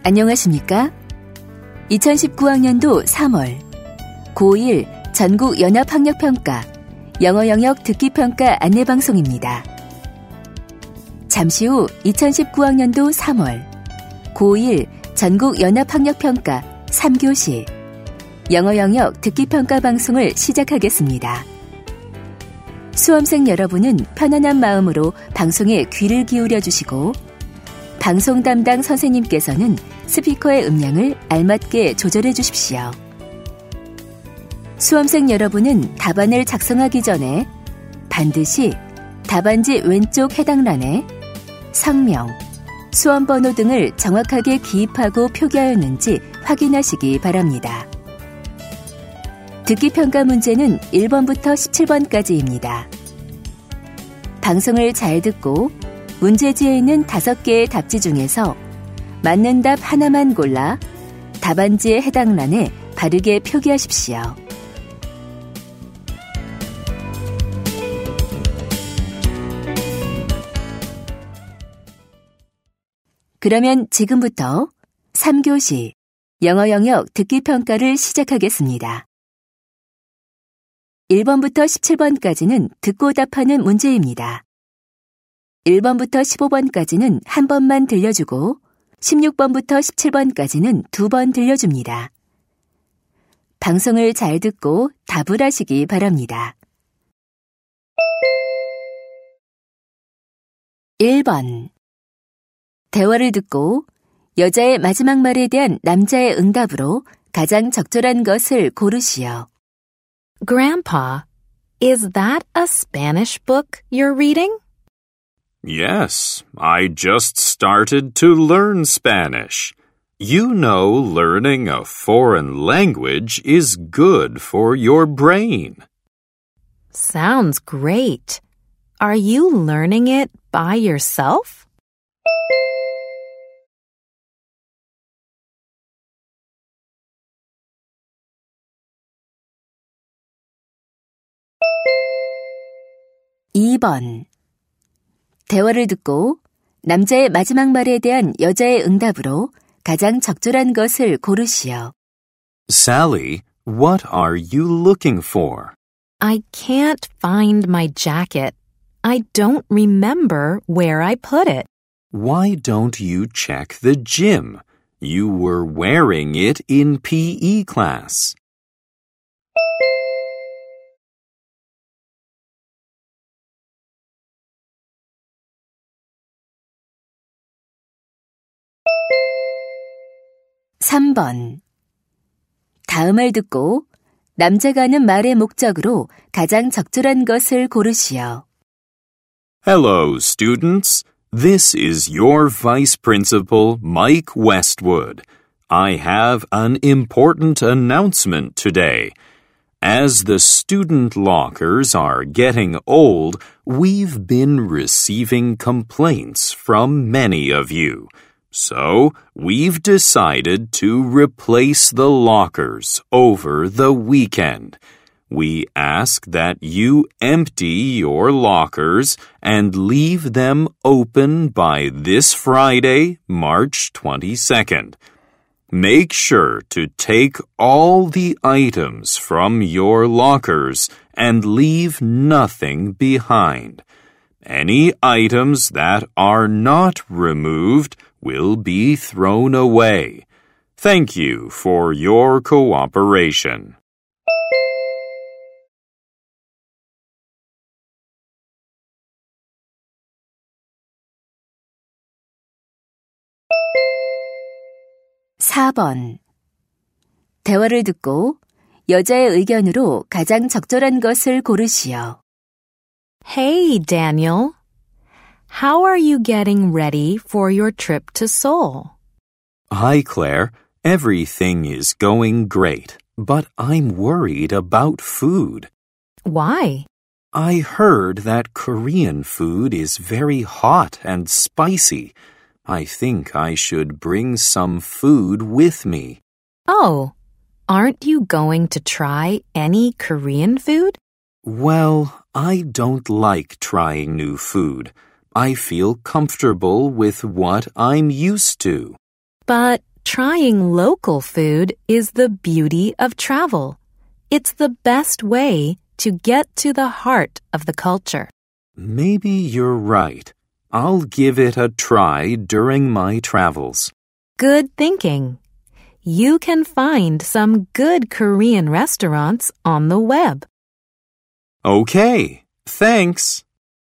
안녕하십니까? 2019학년도 3월 고1 전국 연합학력평가 영어 영역 듣기평가 안내방송입니다. 잠시 후 2019학년도 3월 고1 전국 연합학력평가 3교시 영어 영역 듣기평가 방송을 시작하겠습니다. 수험생 여러분은 편안한 마음으로 방송에 귀를 기울여 주시고 방송 담당 선생님께서는 스피커의 음량을 알맞게 조절해 주십시오. 수험생 여러분은 답안을 작성하기 전에 반드시 답안지 왼쪽 해당 란에 성명, 수험번호 등을 정확하게 기입하고 표기하였는지 확인하시기 바랍니다. 듣기평가 문제는 1번부터 17번까지입니다. 방송을 잘 듣고 문제지에 있는 5개의 답지 중에서 맞는 답 하나만 골라 답안지의 해당 란에 바르게 표기하십시오. 그러면 지금부터 3교시 영어 영역 듣기평가를 시작하겠습니다. 1번부터 17번까지는 듣고 답하는 문제입니다. 1번부터 15번까지는 한 번만 들려주고 16번부터 17번까지는 2번 들려줍니다. 방송을 잘 듣고 답을 하시기 바랍니다. 1번. 대화를 듣고 여자의 마지막 말에 대한 남자의 응답으로 가장 적절한 것을 고르시오. Grandpa, is that a Spanish book you're reading? Yes, I just started to learn Spanish. You know, learning a foreign language is good for your brain. Sounds great. Are you learning it by yourself? (2번) 대화를 듣고 남자의 마지막 말에 대한 여자의 응답으로 가장 적절한 것을 고르시오. Sally, what are you looking for? I can't find my jacket. I don't remember where I put it. Why don't you check the gym? You were wearing it in PE class. (3번) 다음을 듣고 남자가 하는 말의 목적으로 가장 적절한 것을 고르시오. Hello, students. This is your Vice Principal, Mike Westwood. I have an important announcement today. As the student lockers are getting old, we've been receiving complaints from many of you. So, we've decided to replace the lockers over the weekend. We ask that you empty your lockers and leave them open by this Friday, March 22nd. Make sure to take all the items from your lockers and leave nothing behind. Any items that are not removed will be thrown away. Thank you for your cooperation. (4번) 대화를 듣고 여자의 의견으로 가장 적절한 것을 고르시오. Hey, Daniel. How are you getting ready for your trip to Seoul? Hi, Claire. Everything is going great, but I'm worried about food. Why? I heard that Korean food is very hot and spicy. I think I should bring some food with me. Oh, aren't you going to try any Korean food? Well, I don't like trying new food. I feel comfortable with what I'm used to. But Trying local food is the beauty of travel. It's the best way to get to the heart of the culture. Maybe you're right. I'll give it a try during my travels. Good thinking. You can find some good Korean restaurants on the web. Okay, thanks.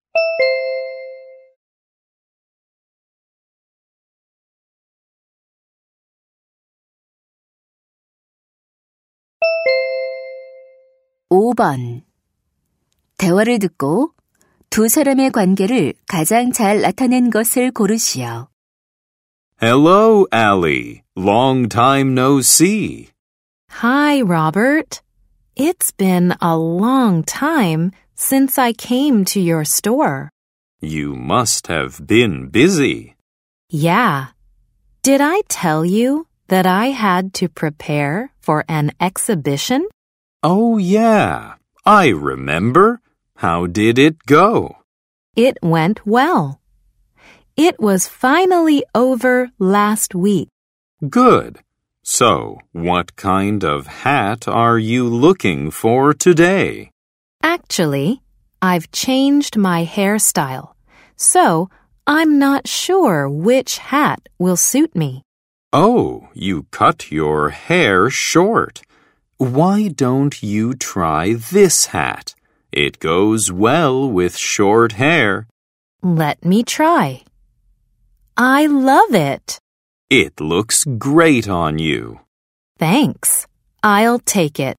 (5번) 대화를 듣고 두 사람의 관계를 가장 잘 나타낸 것을 고르시오. Hello, Allie. Long time no see. Hi, Robert. It's been a long time since I came to your store. You must have been busy. Yeah. Did I tell you that I had to prepare for an exhibition? Oh, yeah. I remember. How did it go? It went well. It was finally over last week. Good. So, what kind of hat are you looking for today? Actually, I've changed my hairstyle, so I'm not sure which hat will suit me. Oh, you cut your hair short. Why don't you try this hat? It goes well with short hair. Let me try. I love it. It looks great on you. Thanks. I'll take it.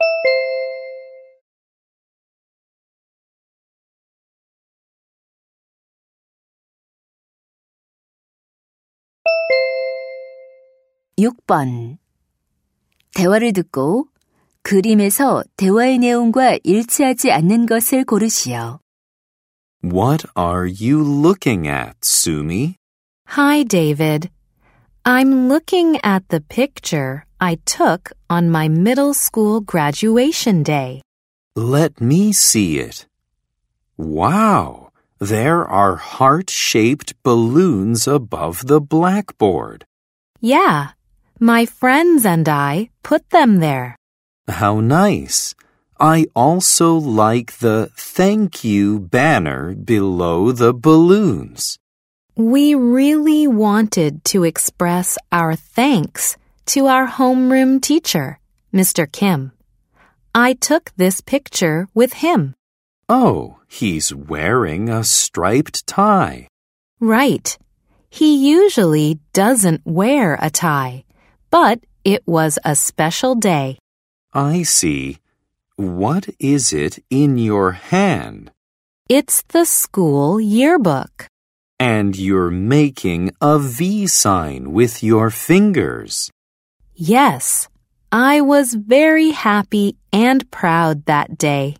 (6번) 대화를 듣고 그림에서 대화의 내용과 일치하지 않는 것을 고르시오. What are you looking at, Sumi? Hi, David. I'm looking at the picture I took on my middle school graduation day. Let me see it. Wow! There are heart-shaped balloons above the blackboard. Yeah, my friends and I put them there. How nice. I also like the thank you banner below the balloons. We really wanted to express our thanks to our homeroom teacher, Mr. Kim. I took this picture with him. Oh, he's wearing a striped tie. Right. He usually doesn't wear a tie, but it was a special day. I see. What is it in your hand? It's the school yearbook. And you're making a V sign with your fingers. Yes, I was very happy and proud that day.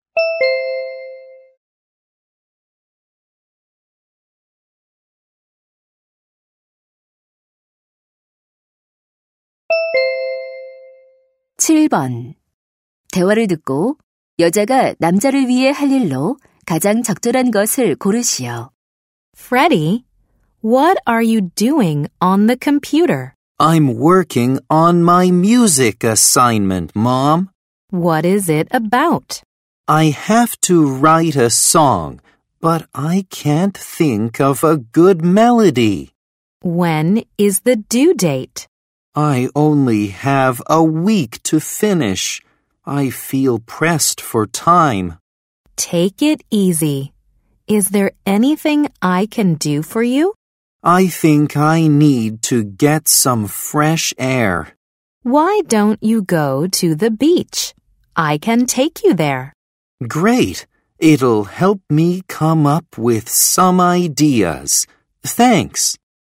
(7번) 대화를 듣고 여자가 남자를 위해 할 일로 가장 적절한 것을 고르시오. Freddie, what are you doing on the computer? I'm working on my music assignment, Mom. What is it about? I have to write a song, but I can't think of a good melody. When is the due date? I only have a week to finish. I feel pressed for time. Take it easy. Is there anything I can do for you? I think I need to get some fresh air. Why don't you go to the beach? I can take you there. Great. It'll help me come up with some ideas. Thanks.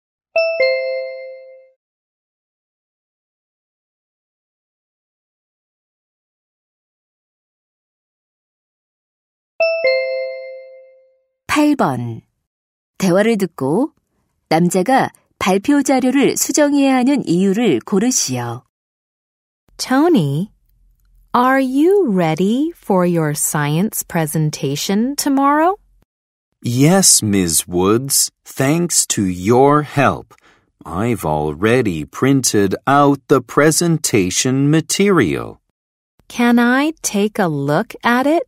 (8번) 대화를 듣고 남자가 발표 자료를 수정해야 하는 이유를 고르시오. Tony, are you ready for your science presentation tomorrow? Yes, Ms. Woods. Thanks to your help. I've already printed out the presentation material. Can I take a look at it?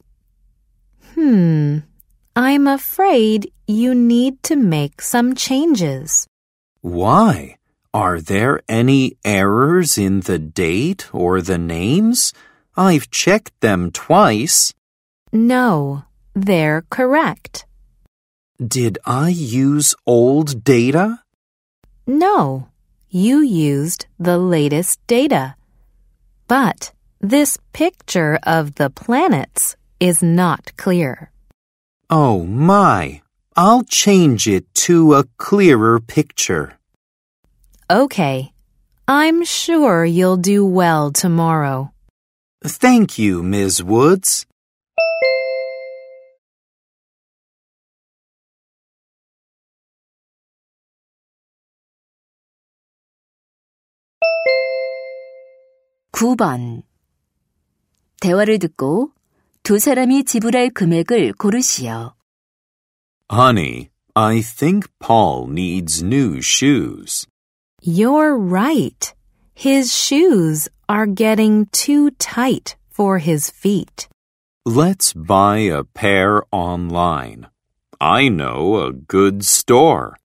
I'm afraid you need to make some changes. Why? Are there any errors in the date or the names? I've checked them twice. No, they're correct. Did I use old data? No, you used the latest data. But this picture of the planets is not clear. Oh my! I'll change it to a clearer picture. Okay, I'm sure you'll do well tomorrow. Thank you, Ms. Woods. (9번) 대화를 듣고 두 사람이 지불할 금액을 고르시오. Honey, I think Paul needs new shoes. You're right. His shoes are getting too tight for his feet. Let's buy a pair online. I know a good store.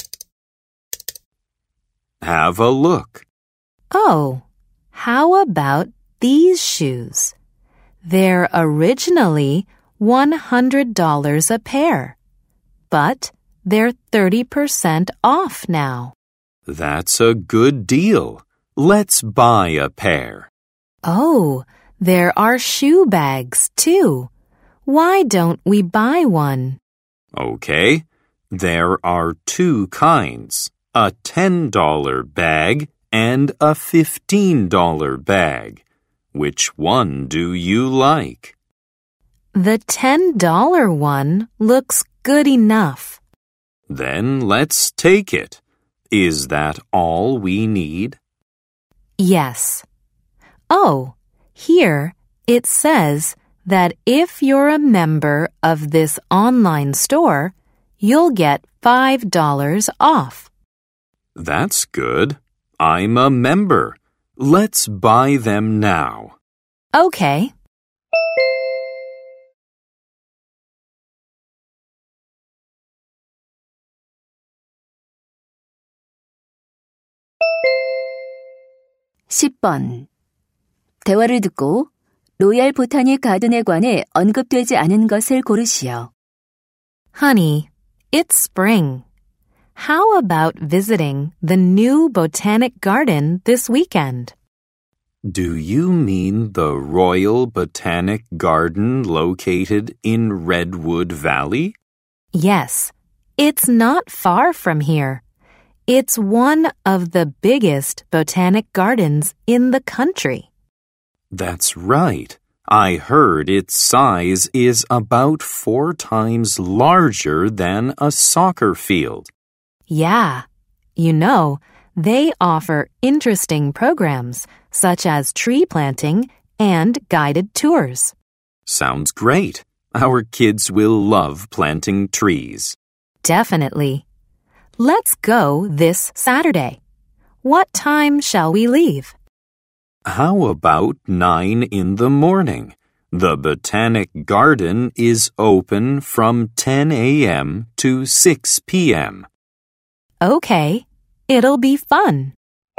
Have a look. Oh, how about these shoes? They're originally $100 a pair, but they're 30% off now. That's a good deal. Let's buy a pair. Oh, there are shoe bags too. Why don't we buy one? Okay. There are two kinds, a $10 bag and a $15 bag. Which one do you like? The $10 one looks good enough. Then let's take it. Is that all we need? Yes. Oh, here it says that if you're a member of this online store, you'll get $5 off. That's good. I'm a member. Let's buy them now. Okay. (10번) 대화를 듣고 로얄 보타닉 가든에 관해 언급되지 않은 것을 고르시오. Honey, it's spring. How about visiting the new botanic garden this weekend? Do you mean the Royal Botanic Garden located in Redwood Valley? Yes, it's not far from here. It's one of the biggest botanic gardens in the country. That's right. I heard its size is about 4 times larger than a soccer field. Yeah. You know, they offer interesting programs such as tree planting and guided tours. Sounds great. Our kids will love planting trees. Definitely. Let's go this Saturday. What time shall we leave? How about 9 in the morning? The Botanic Garden is open from 10 a.m. to 6 p.m. Okay, it'll be fun.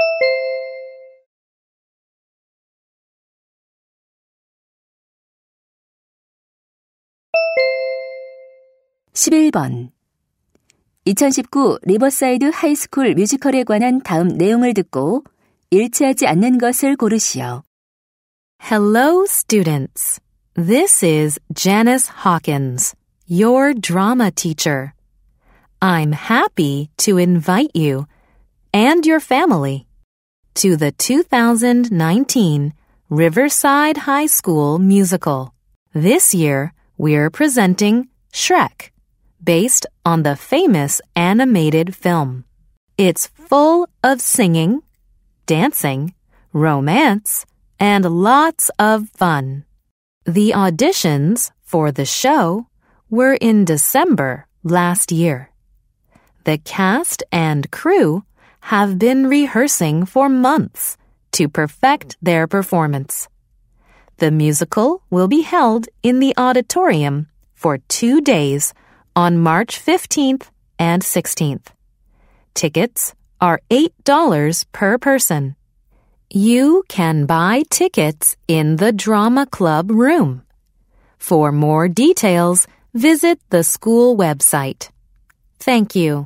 (11번) 2019 리버사이드 하이스쿨 뮤지컬에 관한 다음 내용을 듣고 일치하지 않는 것을 고르시오. Hello, students. This is Janice Hawkins, your drama teacher. I'm happy to invite you and your family to the 2019 Riverside High School musical. This year, we're presenting Shrek, based on the famous animated film. It's full of singing, dancing, romance, and lots of fun. The auditions for the show were in December last year. The cast and crew have been rehearsing for months to perfect their performance. The musical will be held in the auditorium for 2 days on March 15th and 16th. Tickets are $8 per person. You can buy tickets in the Drama Club room. For more details, visit the school website. Thank you.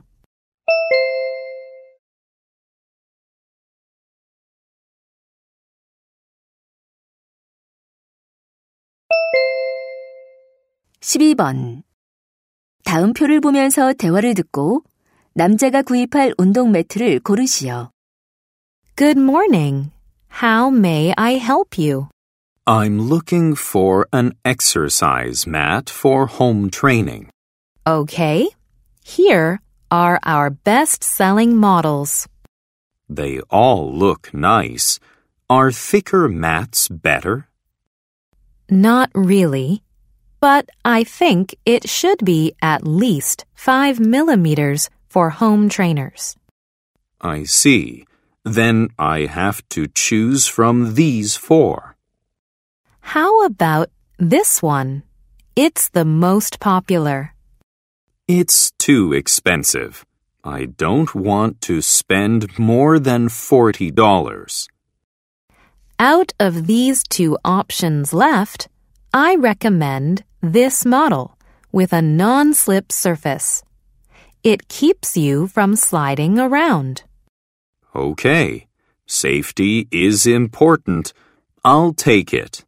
(12번) 다음 표를 보면서 대화를 듣고 남자가 구입할 운동 매트를 고르시오. Good morning. How may I help you? I'm looking for an exercise mat for home training. Okay. Here are our best-selling models. They all look nice. Are thicker mats better? Not really, but I think it should be at least 5 millimeters for home trainers. I see. Then I have to choose from these 4. How about this one? It's the most popular. It's too expensive. I don't want to spend more than $40. Out of these 2 options left, I recommend this model with a non-slip surface. It keeps you from sliding around. Okay. Safety is important. I'll take it.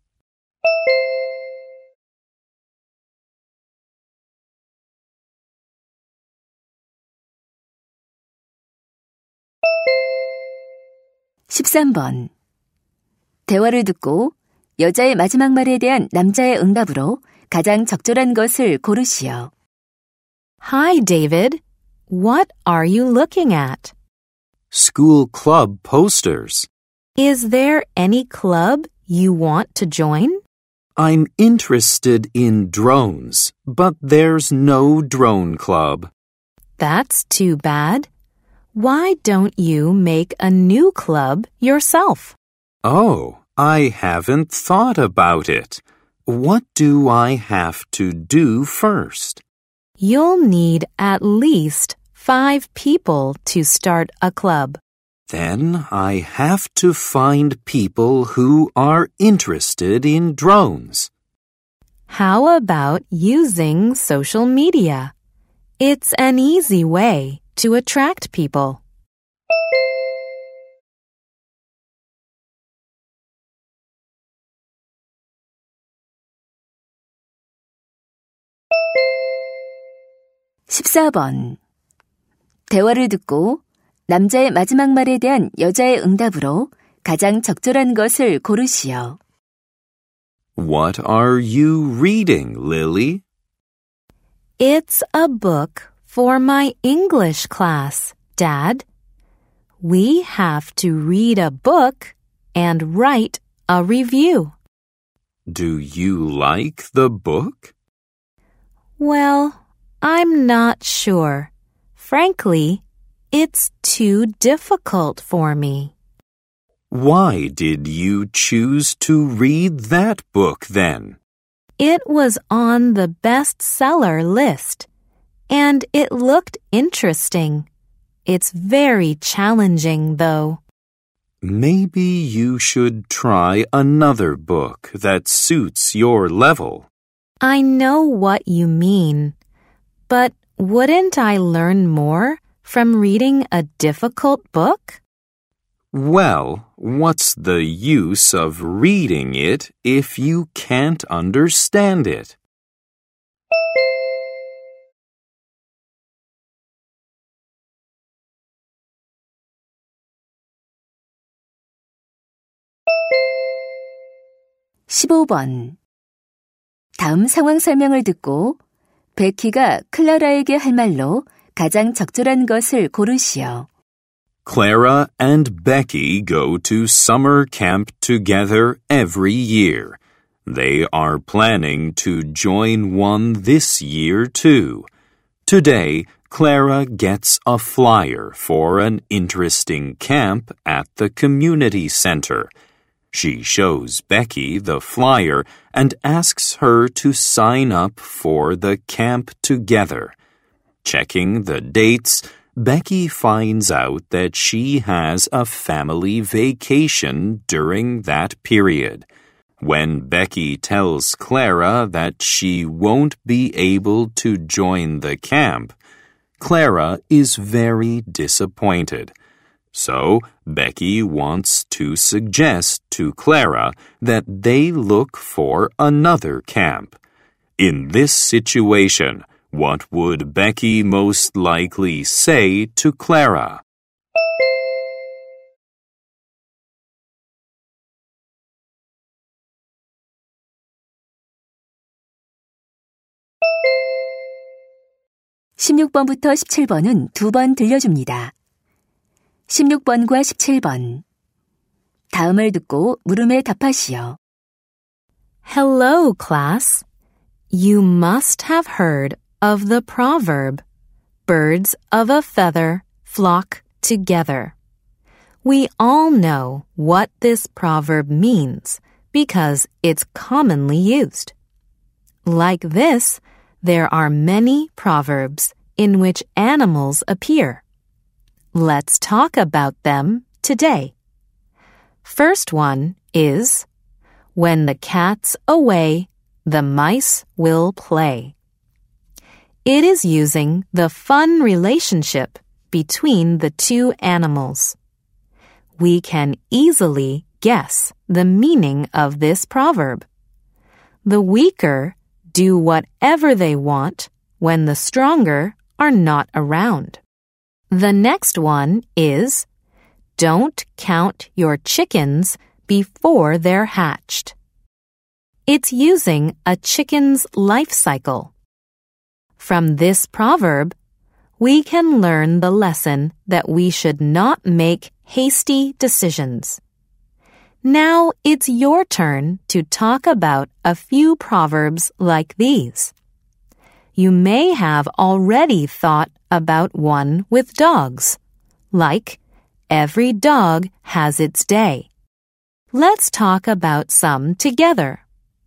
(13번) 대화를 듣고 여자의 마지막 말에 대한 남자의 응답으로 가장 적절한 것을 고르시오. Hi, David. What are you looking at? School club posters. Is there any club you want to join? I'm interested in drones, but there's no drone club. That's too bad. Why don't you make a new club yourself? Oh, I haven't thought about it. What do I have to do first? You'll need at least 5 people to start a club. Then I have to find people who are interested in drones. How about using social media? It's an easy way to attract people. (14번) 대화를 듣고 남자의 마지막 말에 대한 여자의 응답으로 가장 적절한 것을 고르시오. What are you reading, Lily? It's a book for my English class, Dad. We have to read a book and write a review. Do you like the book? Well, I'm not sure. Frankly, it's too difficult for me. Why did you choose to read that book then? It was on the bestseller list, and it looked interesting. It's very challenging, though. Maybe you should try another book that suits your level. I know what you mean, but wouldn't I learn more from reading a difficult book? Well, what's the use of reading it if you can't understand it? (15번) 다음 상황 설명을 듣고 베키가 클라라에게 할 말로 가장 적절한 것을 고르시오. Clara and Becky go to summer camp together every year. They are planning to join one this year too. Today, Clara gets a flyer for an interesting camp at the community center. She shows Becky the flyer and asks her to sign up for the camp together. Checking the dates, Becky finds out that she has a family vacation during that period. When Becky tells Clara that she won't be able to join the camp, Clara is very disappointed. So, Becky wants to suggest to Clara that they look for another camp. In this situation, what would Becky most likely say to Clara? (16번부터 17번은 2번 들려줍니다. 16번과 17번. 다음을 듣고 물음에 답하시오. Hello, class. You must have heard of the proverb, birds of a feather flock together. We all know what this proverb means because it's commonly used. Like this, there are many proverbs in which animals appear. Let's talk about them today. First one is, when the cat's away, the mice will play. It is using the fun relationship between the two animals. We can easily guess the meaning of this proverb. The weaker do whatever they want when the stronger are not around. The next one is, don't count your chickens before they're hatched. It's using a chicken's life cycle. From this proverb, we can learn the lesson that we should not make hasty decisions. Now it's your turn to talk about a few proverbs like these. You may have already thought about one with dogs, like, every dog has its day. Let's talk about some together.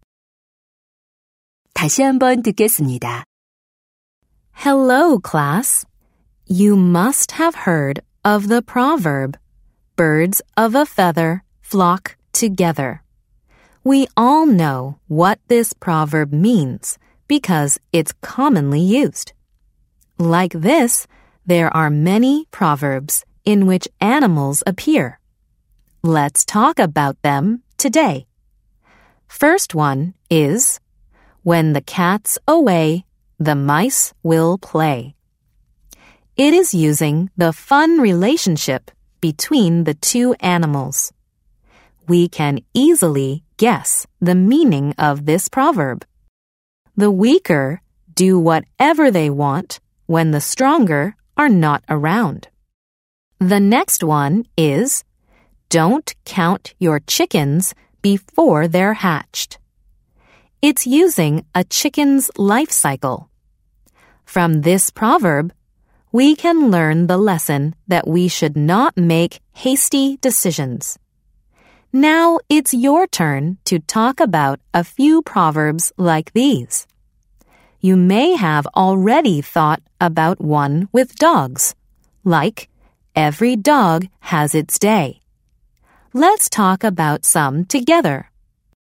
다시 한번 듣겠습니다. Hello, class. You must have heard of the proverb, birds of a feather flock together. We all know what this proverb means because it's commonly used. Like this, there are many proverbs in which animals appear. Let's talk about them today. First one is, when the cat's away, the mice will play. It is using the fun relationship between the two animals. We can easily guess the meaning of this proverb. The weaker do whatever they want when the stronger are not around. The next one is, don't count your chickens before they're hatched. It's using a chicken's life cycle. From this proverb, we can learn the lesson that we should not make hasty decisions. Now it's your turn to talk about a few proverbs like these. You may have already thought about one with dogs, like, every dog has its day. Let's talk about some together.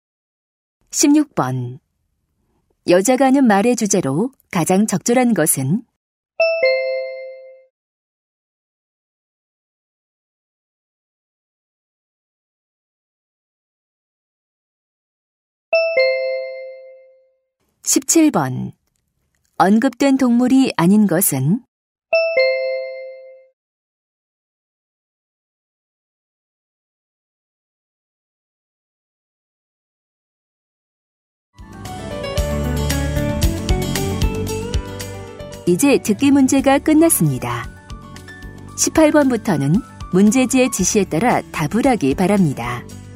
16번. 여자가 하는 말의 주제로 가장 적절한 것은? (17번) 언급된 동물이 아닌 것은? 이제 듣기 문제가 끝났습니다. 18번부터는 문제지의 지시에 따라 답을 하기 바랍니다.